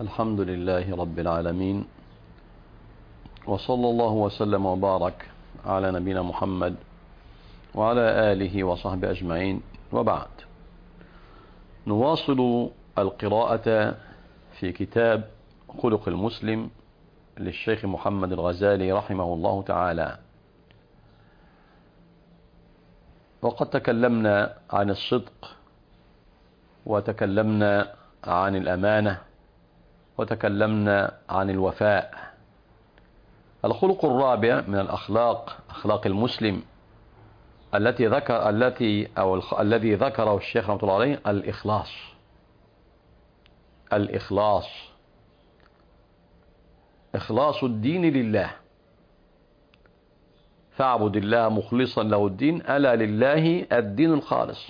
الحمد لله رب العالمين، وصلى الله وسلم وبارك على نبينا محمد وعلى آله وصحبه أجمعين، وبعد. نواصل القراءة في كتاب خلق المسلم للشيخ محمد الغزالي رحمه الله تعالى. وقد تكلمنا عن الصدق، وتكلمنا عن الأمانة، وتكلمنا عن الوفاء. الخلق الرابع من الأخلاق، أخلاق المسلم الذي ذكره الشيخ رحمه الله عليه، الإخلاص. إخلاص الدين لله، فاعبد الله مخلصا له الدين، ألا لله الدين الخالص.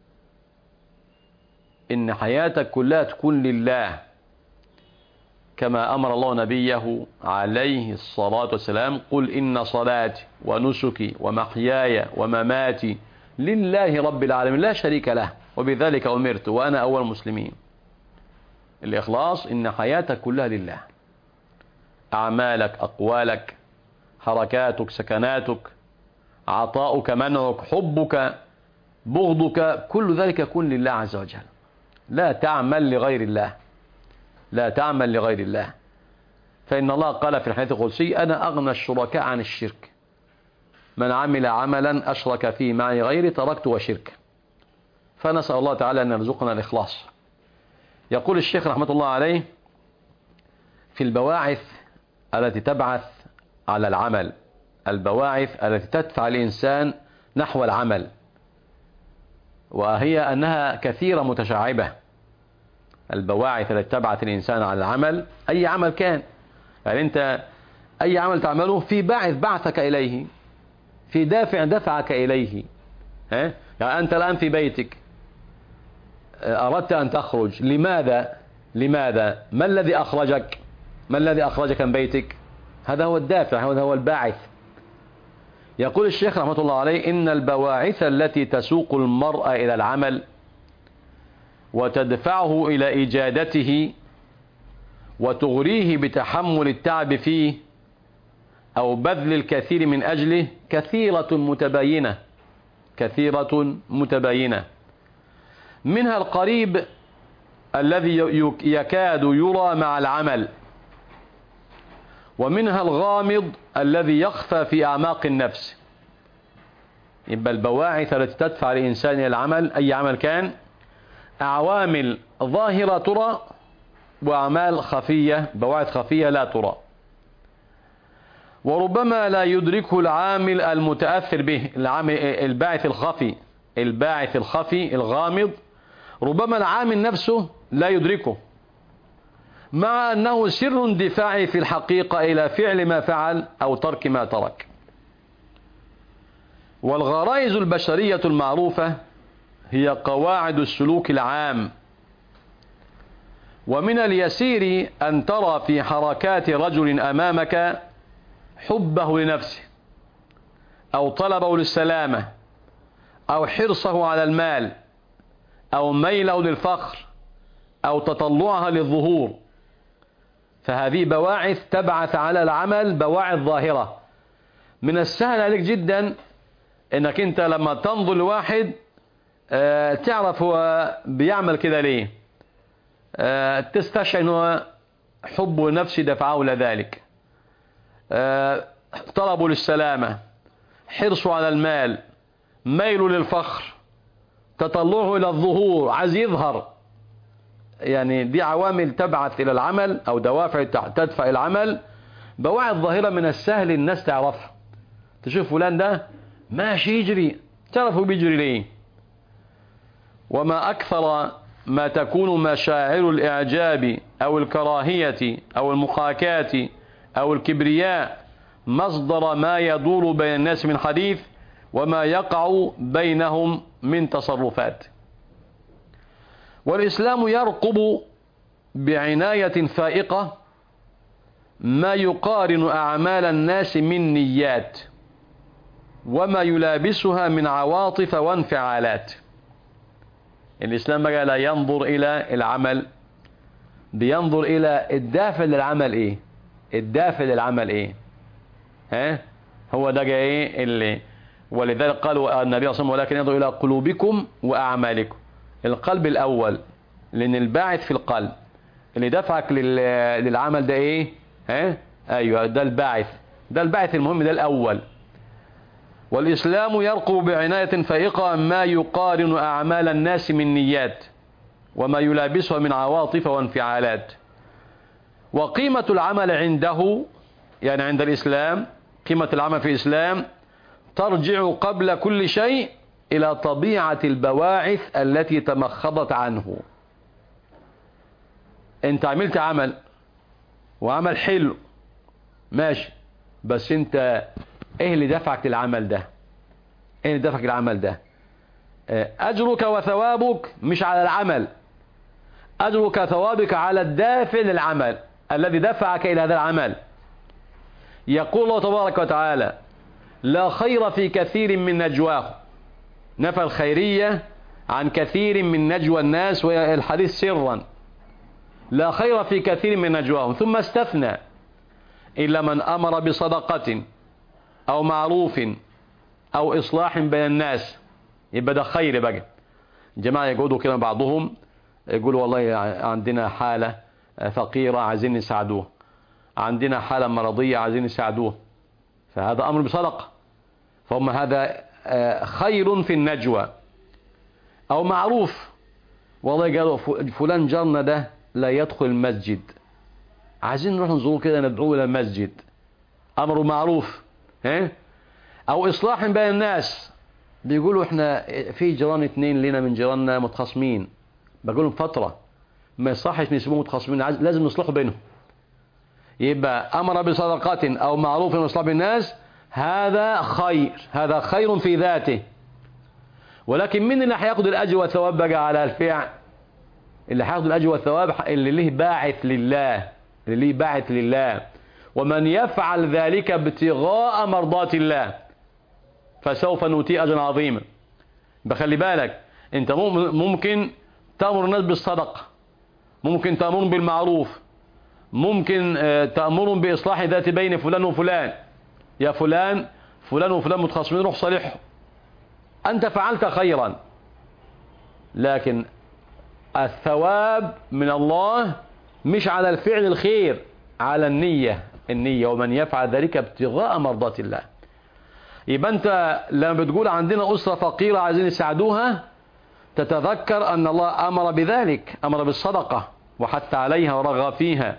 إن حياتك كلها تكون لله، كما أمر الله نبيه عليه الصلاة والسلام: قل إن صلاتي ونسكي ومحياي ومماتي لله رب العالمين لا شريك له وبذلك أمرت وأنا أول المسلمين. الإخلاص إن حياتك كلها لله، أعمالك، أقوالك، حركاتك، سكناتك، عطاؤك، منعك، حبك، بغضك، كل ذلك يكون لله عز وجل. لا تعمل لغير الله، لا تعمل لغير الله. فإن الله قال في الحديث القدسي: أنا أغنى الشركاء عن الشرك، من عمل عملا أشرك فيه معي غيري تركته وشركه. فنسأل الله تعالى أن يرزقنا الإخلاص. يقول الشيخ رحمة الله عليه في البواعث التي تبعث على العمل، البواعث التي تدفع الإنسان نحو العمل، وهي أنها كثيرة متشعبة. البواعث التي تبعث الإنسان على العمل، أي عمل كان، يعني أنت أي عمل تعمله في باعث بعثك إليه، في دافع دفعك إليه. يعني أنت الآن في بيتك، أردت أن تخرج، لماذا؟ ما الذي أخرجك؟ ما الذي أخرجك من بيتك؟ هذا هو الدافع، هذا هو الباعث. يقول الشيخ رحمة الله عليه: إن البواعث التي تسوق المرء إلى العمل وتدفعه إلى إجادته وتغريه بتحمل التعب فيه أو بذل الكثير من أجله كثيرة متباينة. منها القريب الذي يكاد يرى مع العمل، ومنها الغامض الذي يخفى في أعماق النفس. يبقى البواعث التي تدفع الإنسان إلى العمل، أي عمل كان، عوامل ظاهرة ترى، وأعمال خفية، بواعث خفية لا ترى. وربما لا يدركه العامل المتأثر به، الباعث الخفي الغامض، ربما العامل نفسه لا يدركه، مع أنه سر اندفاعه في الحقيقة إلى فعل ما فعل أو ترك ما ترك. والغرائز البشرية المعروفة هي قواعد السلوك العام، ومن اليسير أن ترى في حركات رجل أمامك حبه لنفسه، أو طلبه للسلامة، أو حرصه على المال، أو ميله للفخر، أو تطلعها للظهور. فهذه بواعث تبعث على العمل، بواعث ظاهرة. من السهل عليك جدا انك انت لما تنظر لواحد تعرف هو بيعمل كده ليه، تستشعر انه حبه لنفسه دفعه لذلك، طلبه للسلامة، حرصه على المال، ميله للفخر، تطلعه الى الظهور، عايز يظهر. يعني دي عوامل تبعث إلى العمل، أو دوافع تدفع العمل، بواعث ظاهرة من السهل الناس تعرفها. تشوف فلان ده ماشي يجري، تعرفه بيجري ليه. وما أكثر ما تكون مشاعر الإعجاب أو الكراهية أو المحاكاة أو الكبرياء مصدر ما يدور بين الناس من حديث، وما يقع بينهم من تصرفات. والإسلام يرقب بعناية فائقة ما يقارن أعمال الناس من نيات، وما يلابسها من عواطف وانفعالات. الإسلام بقى لا ينظر إلى العمل بينظر الى الدافع للعمل ايه، الدافع للعمل ايه. هو ده جاي ايه اللي، ولذلك قالوا النبي صلى الله عليه وسلم ولكن ينظر الى قلوبكم واعمالكم. القلب الاول، لان الباعث في القلب اللي دفعك للعمل ده ايه؟ ايوه ده الباعث، ده الباعث المهم، ده الاول. والاسلام يرقب بعناية فائقة ما يقارن اعمال الناس من نيات وما يلابسها من عواطف وانفعالات. وقيمة العمل عنده، يعني عند الإسلام، قيمة العمل في الإسلام ترجع قبل كل شيء إلى طبيعة البواعث التي تمخضت عنه. أنت عملت عمل وعمل حلو ماشي، بس أنت إيه اللي دفعك للعمل ده؟ إيه اللي دفعك للعمل ده؟ أجرك وثوابك مش على العمل، أجرك ثوابك على الدافع للعمل الذي دفعك إلى هذا العمل. يقول الله تبارك وتعالى: لا خير في كثير من نجواه. نفى الخيرية عن كثير من نجوى الناس والحديث سرا. لا خير في كثير من نجواهم، ثم استثنى: إلا من أمر بصدقة أو معروف أو إصلاح بين الناس. يبقى ده خير بقى. جماعة يقعدوا كده بعضهم يقولوا والله عندنا حالة فقيرة عايزين نساعدوه، عندنا حالة مرضية عايزين نساعدوه، فهذا أمر بصدقة، فهم هذا خير في النجوى. أو معروف، والله قالوا فلان جارنا ده لا يدخل المسجد، عايزين نروح نزوره كده ندعوه إلى المسجد، أمر معروف. أو إصلاح بين الناس، بيقولوا احنا في جيران اتنين لنا من جيراننا متخاصمين، بقولهم فترة ما يصحش نسيبهم متخاصمين، لازم نصلحوا بينهم. يبقى أمر بصدقة أو معروف وإصلاح بالناس، هذا خير، هذا خير في ذاته. ولكن من اللي هياخد الأجر والثواب بقى على الفعل؟ اللي هياخد الأجر والثواب اللي ليه باعث لله، اللي ليه باعث لله. ومن يفعل ذلك ابتغاء مرضات الله فسوف نؤتيه أجرا عظيما. بخلي بالك، انت ممكن تأمر الناس بالصدقة، ممكن تأمرهم بالمعروف، ممكن تأمرهم بإصلاح ذات بين فلان وفلان. يا فلان، فلان وفلان متخاصمين، روح صالحهم، أنت فعلت خيرا. لكن الثواب من الله مش على الفعل الخير، على النية. ومن يفعل ذلك ابتغاء مرضات الله. يبقى أنت لما بتقول عندنا أسرة فقيرة عايزين يساعدوها، تتذكر أن الله أمر بذلك، أمر بالصدقة وحث عليها ورغب فيها،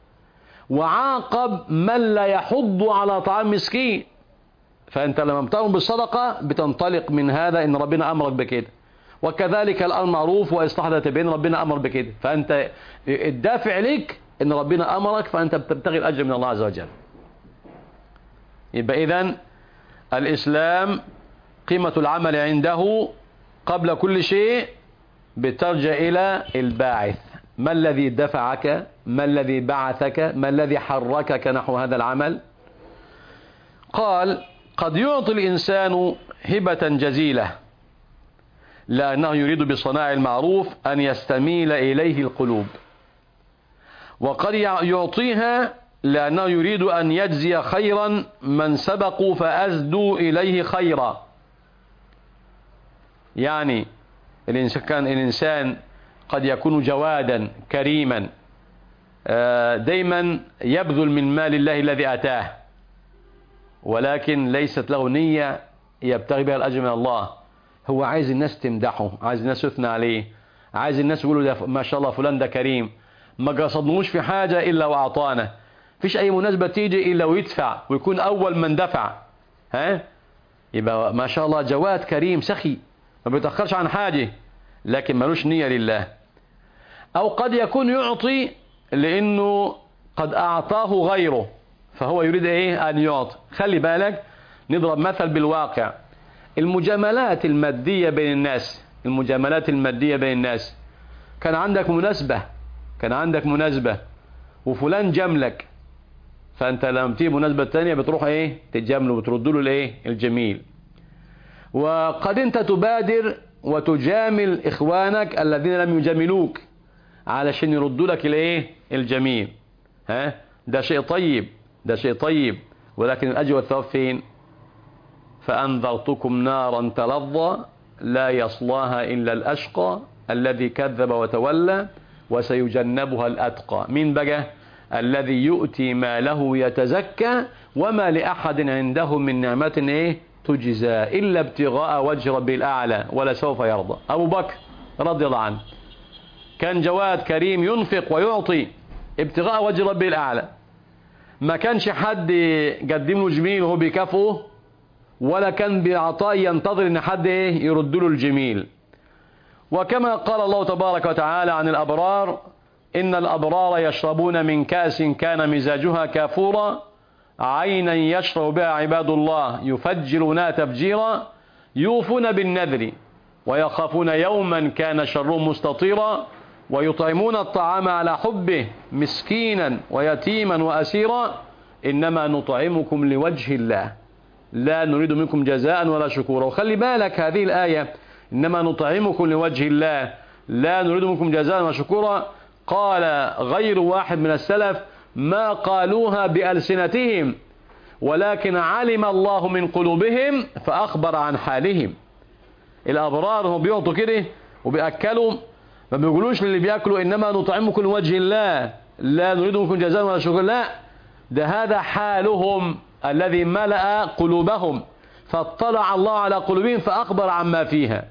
وعاقب من لا يحض على طعام مسكين. فأنت لما بتأمر بالصدقة بتنطلق من هذا إن ربنا أمرك بكده، وكذلك الأمر معروف وإصلاح ذات بين، ربنا أمر بكده، فأنت الدافع لك إن ربنا أمرك، فأنت بتبتغي الأجر من الله عز وجل. يبقى إذن الإسلام قيمة العمل عنده قبل كل شيء بترجع إلى الباعث. ما الذي دفعك؟ ما الذي بعثك؟ ما الذي حركك نحو هذا العمل؟ قال: قد يعطي الإنسان هبة جزيلة لأنه يريد بصناع المعروف أن يستميل إليه القلوب، وقد يعطيها لأنه يريد أن يجزي خيرا من سبقوا فأزدوا إليه خيرا. يعني الإنسان قد يكون جوادا كريما، دايما يبذل من مال الله الذي أتاه، ولكن ليست له نية يبتغي بها الأجر من الله. هو عايز الناس تمدحه، عايز الناس يثنى عليه، عايز الناس يقولوا ما شاء الله فلان ده كريم، ما قصدنوش في حاجة إلا وأعطانا، فيش أي مناسبة تيجي إلا ويدفع ويكون أول من دفع. يبقى ما شاء الله جواد كريم سخي، ما بيتأخرش عن حاجة، لكن ملوش نية لله. أو قد يكون يعطي لأنه قد أعطاه غيره فهو يريد أن يعطي. خلي بالك، نضرب مثل بالواقع. المجاملات المادية بين الناس، المجاملات المادية بين الناس، كان عندك مناسبة وفلان جاملك، فأنت لما تيجي مناسبة تانية بتروح تجامله وترد له الجميل. وقد أنت تبادر وتجامل إخوانك الذين لم يجاملوك، علشان يردوا لك الايه الجميل. ها ده شيء طيب، ده شيء طيب، ولكن الأجر والثواب فين؟ فأنذرتكم نارا تلظى لا يصلاها إلا الأشقى الذي كذب وتولى وسيجنبها الأتقى. مين بقى؟ الذي يؤتي ماله يتزكى وما لأحد عنده من نعمة ايه تجزى إلا ابتغاء وجه ربه الأعلى ولسوف يرضى. أبو بكر رضي الله عنه كان جواد كريم ينفق ويعطي ابتغاء وجه ربه الأعلى، ما كانش حد يقدم له جميل وهو بيكافئه، ولا كان بعطاء ينتظر ان حد يرد له الجميل. وكما قال الله تبارك وتعالى عن الأبرار: إن الأبرار يشربون من كأس كان مزاجها كافورا عينا يشرب بها عباد الله يفجرونها تفجيرا يوفون بالنذر ويخافون يوما كان شره مستطيرا ويطعمون الطعام على حبه مسكينا ويتيما وأسيرا إنما نطعمكم لوجه الله لا نريد منكم جزاء ولا شكورا. وخلي بالك هذه الآية إنما نطعمكم لوجه الله لا نريد منكم جزاء ولا شكورا، قال غير واحد من السلف: ما قالوها بألسنتهم ولكن علم الله من قلوبهم فأخبر عن حالهم. الأبرار هم بيعطوا كده وبيأكلوا، ما بيقولوش للي بيأكلوا إنما نطعمكم لوجه الله لا نريد منكم جزاء ولا شكورا، لا، ده هذا حالهم الذي ملأ قلوبهم، فاطلع الله على قلوبهم فأخبر عما فيها.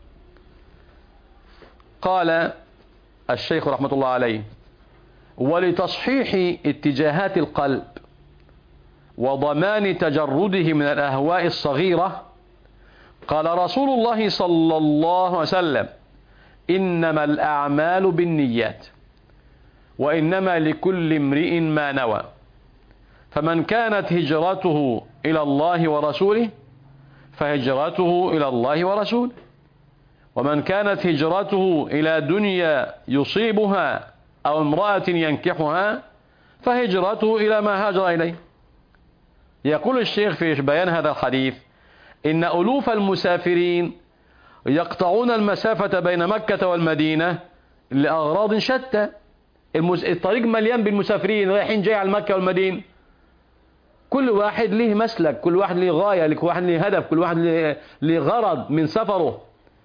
قال الشيخ رحمة الله عليه: ولتصحيح اتجاهات القلب وضمان تجرده من الأهواء الصغيرة قال رسول الله صلى الله عليه وسلم: إنما الأعمال بالنيات وإنما لكل امرئ ما نوى، فمن كانت هجرته إلى الله ورسوله فهجرته إلى الله ورسوله، ومن كانت هجرته إلى دنيا يصيبها أو امرأة ينكحها فهجرته إلى ما هاجر إليه. يقول الشيخ في بيان هذا الحديث: إن ألوف المسافرين يقطعون المسافة بين مكة والمدينة لأغراض شتى. الطريق مليان بالمسافرين رايحين جاي على مكة والمدينة، كل واحد له مسلك، كل واحد له غاية، كل واحد له هدف، كل واحد له غرض من سفره،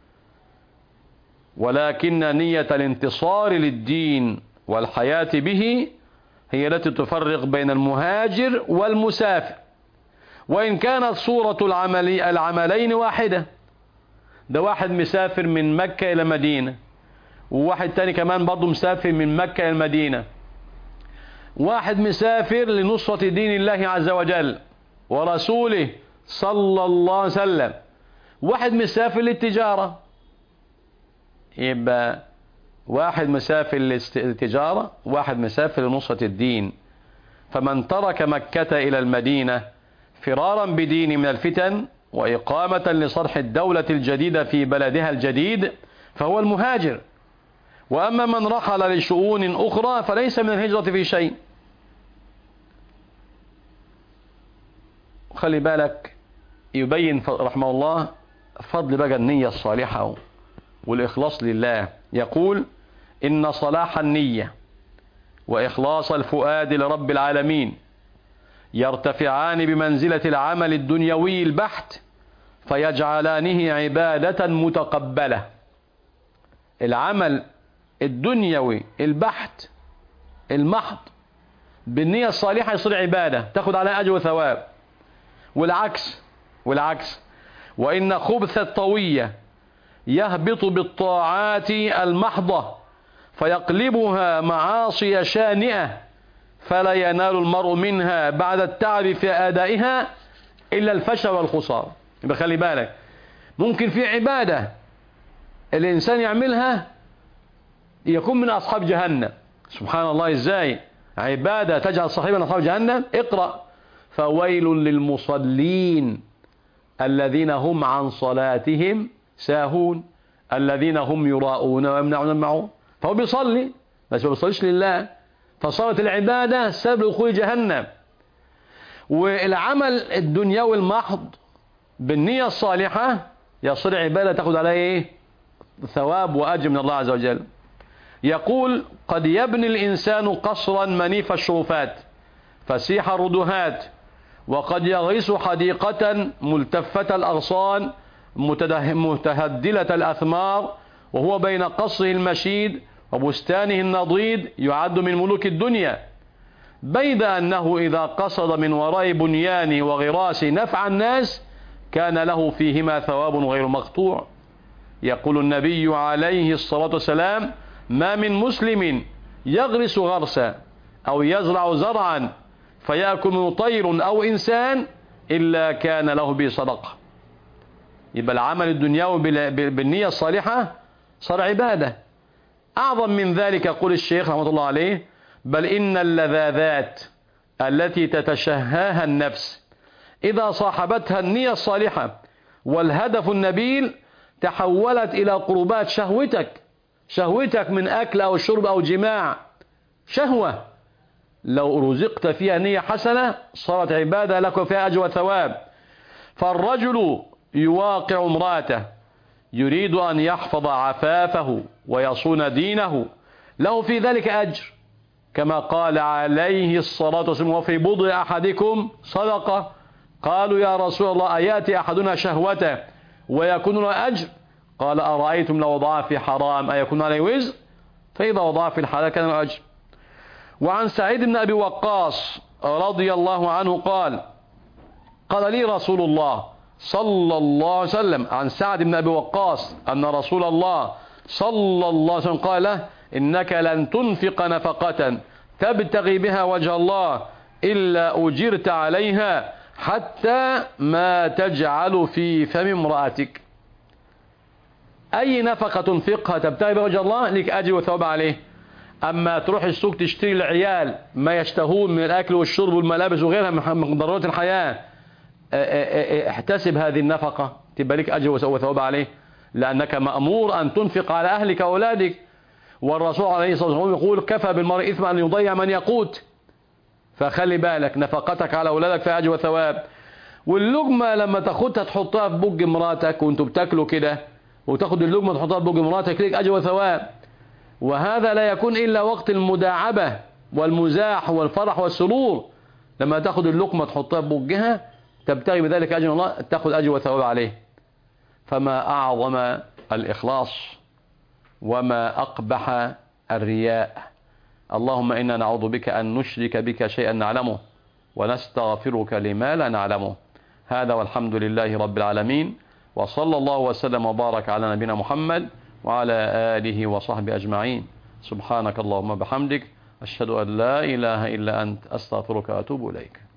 ولكن نية الانتصار للدين والحياة به هي التي تفرق بين المهاجر والمسافر، وإن كانت صورة العملين واحدة. ده واحد مسافر من مكة إلى مدينة، وواحد تاني كمان برضه مسافر من مكة إلى المدينة، واحد مسافر لنصرة دين الله عز وجل ورسوله صلى الله عليه وسلم، واحد مسافر للتجارة. يبقى واحد مسافر للتجارة، واحد مسافر لنصرة الدين. فمن ترك مكة إلى المدينة فرارا بدين من الفتن وإقامة لصرح الدولة الجديدة في بلدها الجديد فهو المهاجر. وأما من رحل لشؤون أخرى فليس من الهجرة في شيء. خلي بالك، يبين رحمه الله فضل بقى النية الصالحة والإخلاص لله. يقول: إن صلاح النية وإخلاص الفؤاد لرب العالمين يرتفعان بمنزلة العمل الدنيوي البحت فيجعلانه عبادة متقبلة. العمل الدنيوي البحت المحض بالنية الصالحة يصير عبادة تأخذ على أجر وثواب، والعكس. وإن خبث الطوية يهبط بالطاعات المحضة فيقلبها معاصي شانئة فلا ينال المرء منها بعد التعب في أدائها إلا الفشل والخسارة. يبقى خلي بالك، ممكن في عبادة الإنسان يعملها يكون من أصحاب جهنم. سبحان الله، إزاي عبادة تجعل صاحبا أصحاب جهنم؟ اقرأ: فويل للمصلين الذين هم عن صلاتهم ساهون الذين هم يراءون ويمنعون الماعون. فهو بيصلي بس ما بيصليش لله، فصارت العبادة سبب دخول جهنم. والعمل الدنيوي المحض بالنية الصالحة يصير عبادة تأخذ عليه ثواب وأجر من الله عز وجل. يقول: قد يبني الإنسان قصرا منيف الشرفات فسيح الردهات، وقد يغرس حديقة ملتفة الأغصان متهدلة الأثمار، وهو بين قصره المشيد وبستانه النضيد يعد من ملوك الدنيا، بيد أنه إذا قصد من وراء بنيانه وغراسه نفع الناس كان له فيهما ثواب غير مقطوع. يقول النبي عليه الصلاة والسلام: ما من مسلم يغرس غرسا أو يزرع زرعا فيأكل منه طير أو إنسان إلا كان له به صدقة. يبقى العمل الدنيوي بالنية الصالحة صار عبادة. أعظم من ذلك يقول الشيخ رحمة الله عليه: بل إن اللذاذات التي تتشهاها النفس إذا صاحبتها النية الصالحة والهدف النبيل تحولت إلى قربات شهوتك من أكل أو شرب أو جماع، شهوة لو رزقت فيها نية حسنة صارت عبادة لك وفيها أجر وثواب. فالرجل يواقع امرأته يريد أن يحفظ عفافه ويصون دينه، له في ذلك أجر، كما قال عليه الصلاة والسلام: وفي بضع أحدكم صدقة. قالوا: يا رسول الله، أيأتي أحدنا شهوته ويكون له أجر؟ قال: أرأيتم لو وضعها في حرام أيكون عليه وزر؟ فإذا وضعها في الحلال كان له أجر. وعن سعيد بن أبي وقاص رضي الله عنه قال لي رسول الله صلى الله عليه وسلم عن سعد بن أبي وقاص أن رسول الله صلى الله عليه وسلم قال له: إنك لن تنفق نفقة تبتغي بها وجه الله إلا أجرت عليها حتى ما تجعل في فم امرأتك. أي نفقة تنفقها تبتغي بها وجه الله لك أجر وثواب عليه. أما تروح السوق تشتري العيال ما يشتهون من الأكل والشرب والملابس وغيرها من ضرورات الحياة، احتسب هذه النفقة تبقى لك أجر وثواب عليه، لأنك مأمور أن تنفق على أهلك وأولادك. والرسول عليه الصلاة والسلام يقول: كفى بالمرء إثما أن يضيع من يقوت. فخلي بالك نفقتك على أولادك في أجر وثواب. واللقمة لما تاخدها تحطها في بوج مراتك وانتوا بتاكلوا كده، وتاخد اللقمة تحطها في بوج مراتك ليك أجر وثواب. وهذا لا يكون إلا وقت المداعبة والمزاح والفرح والسرور، لما تاخد اللقمة تحطها في بوجها تبتغي بذلك أجر الله تاخد أجر وثواب عليه. فما أعظم الإخلاص وما أقبح الرياء. اللهم إنا نعوذ بك أن نشرك بك شيئا نعلمه ونستغفرك لما لا نعلمه. هذا والحمد لله رب العالمين، وصلى الله وسلم وبارك على نبينا محمد وعلى آله وصحبه أجمعين. سبحانك اللهم بحمدك، أشهد أن لا إله إلا أنت، أستغفرك وأتوب إليك.